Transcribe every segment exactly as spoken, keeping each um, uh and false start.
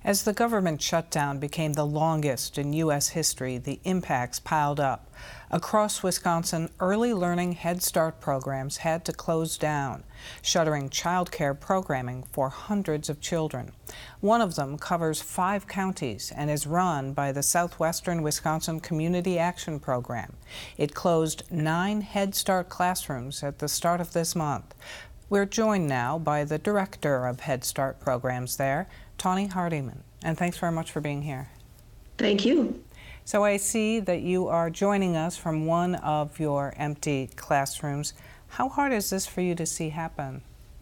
As the government shutdown became the longest in U S history, the impacts piled up. Across Wisconsin, early learning Head Start programs had to close down, shuttering child care programming for hundreds of children. One of them covers five counties and is run by the Southwestern Wisconsin Community Action Program. It closed nine Head Start classrooms at the start of this month. We're joined now by the director of Head Start programs there, Tawny Hardiman, and thanks very much for being here. Thank you. So I see that you are joining us from one of your empty classrooms. How hard is this for you to see happen?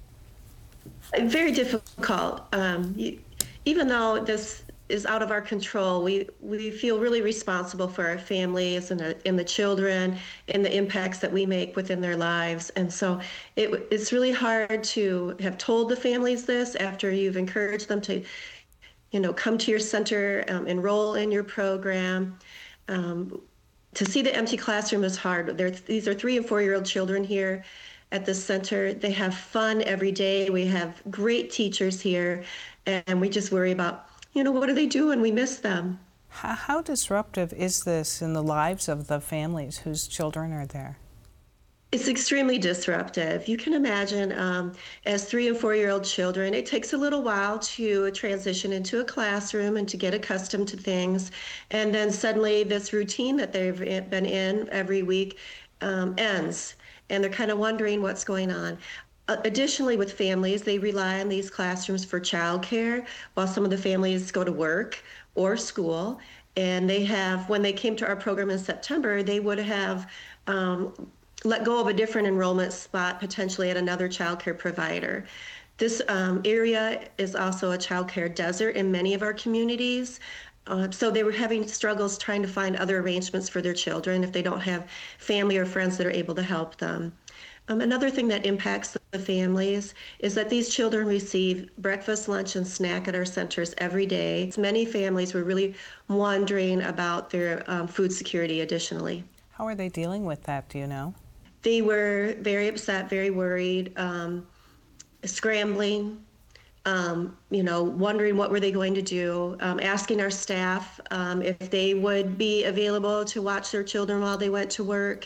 Very difficult. Um, you, even though this is out of our control, we, we feel really responsible for our families and the, and the children and the impacts that we make within their lives. And so it, it's really hard to have told the families this after you've encouraged them to, you know, come to your center, um, enroll in your program. Um, to see the empty classroom is hard. There, these are three and four-year-old children here at the center. They have fun every day. We have great teachers here, and we just worry about, you know, what do they do when we miss them? How, how disruptive is this in the lives of the families whose children are there? It's extremely disruptive. You can imagine um, as three and four-year-old children, it takes a little while to transition into a classroom and to get accustomed to things. And then suddenly this routine that they've been in every week um, ends, and they're kind of wondering what's going on. Uh, additionally, with families, they rely on these classrooms for childcare while some of the families go to work or school. And they have, when they came to our program in September, they would have um, let go of a different enrollment spot potentially at another childcare provider. This um, area is also a childcare desert in many of our communities. Uh, so they were having struggles trying to find other arrangements for their children if they don't have family or friends that are able to help them. Um, another thing that impacts the families is that these children receive breakfast, lunch, and snack at our centers every day. Many families were really wondering about their um, food security additionally. How are they dealing with that, do you know? They were very upset, very worried, um, scrambling, um, you know, wondering what were they going to do, um, asking our staff um, if they would be available to watch their children while they went to work.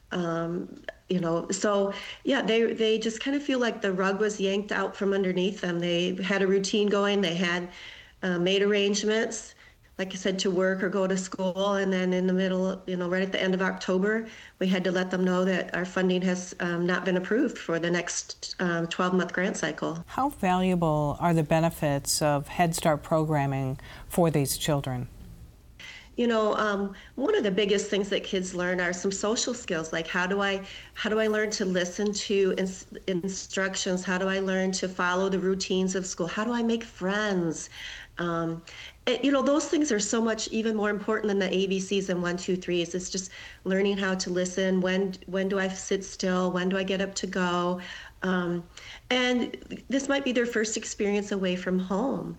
Um, you know, so yeah, they they just kind of feel like the rug was yanked out from underneath them. They had a routine going. They had uh, made arrangements, like I said, to work or go to school. And then in the middle, you know, right at the end of October, we had to let them know that our funding has um, not been approved for the next um, twelve-month grant cycle. How valuable are the benefits of Head Start programming for these children? You know, um, one of the biggest things that kids learn are some social skills, like how do I, how do I learn to listen to ins- instructions? How do I learn to follow the routines of school? How do I make friends? Um, it, you know, those things are so much even more important than the A B Cs and one, two, threes. It's just learning how to listen. When, when do I sit still? When do I get up to go? Um, and this might be their first experience away from home.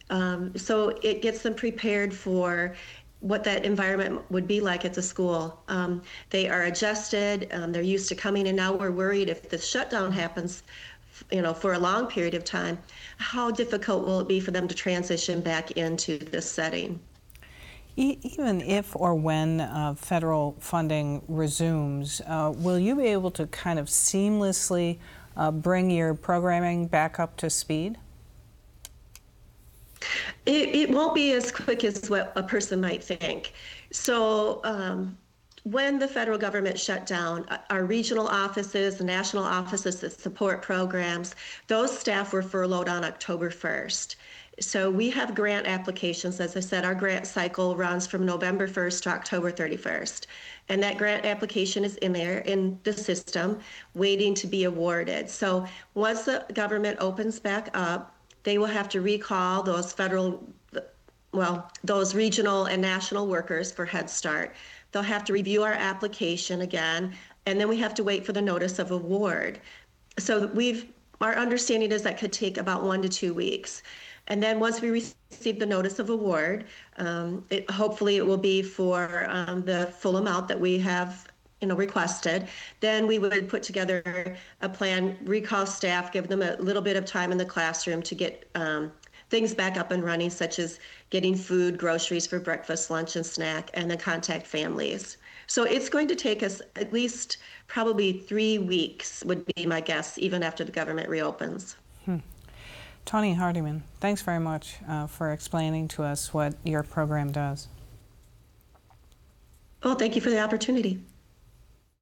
Um, so it gets them prepared for what that environment would be like at the school. Um, they are adjusted, um, they're used to coming, and now we're worried if the shutdown happens, you know, for a long period of time, how difficult will it be for them to transition back into this setting? E- even if or when uh, federal funding resumes, uh, will you be able to kind of seamlessly uh, bring your programming back up to speed? It, it won't be as quick as what a person might think. So um, when the federal government shut down, our regional offices, the national offices that support programs, those staff were furloughed on October first. So we have grant applications. As I said, our grant cycle runs from November first to October thirty-first. And that grant application is in there in the system waiting to be awarded. So once the government opens back up, they will have to recall those federal, well, those regional and national workers for Head Start. They'll have to review our application again, and then we have to wait for the notice of award. So we've, our understanding is that could take about one to two weeks. And then once we receive the notice of award, um, it, hopefully it will be for um, the full amount that we have you know, requested, then we would put together a plan, recall staff, give them a little bit of time in the classroom to get um, things back up and running, such as getting food, groceries for breakfast, lunch, and snack, and then contact families. So it's going to take us at least probably three weeks, would be my guess, even after the government reopens. Hmm. Tawny Hardiman, thanks very much uh, for explaining to us what your program does. Well, thank you for the opportunity.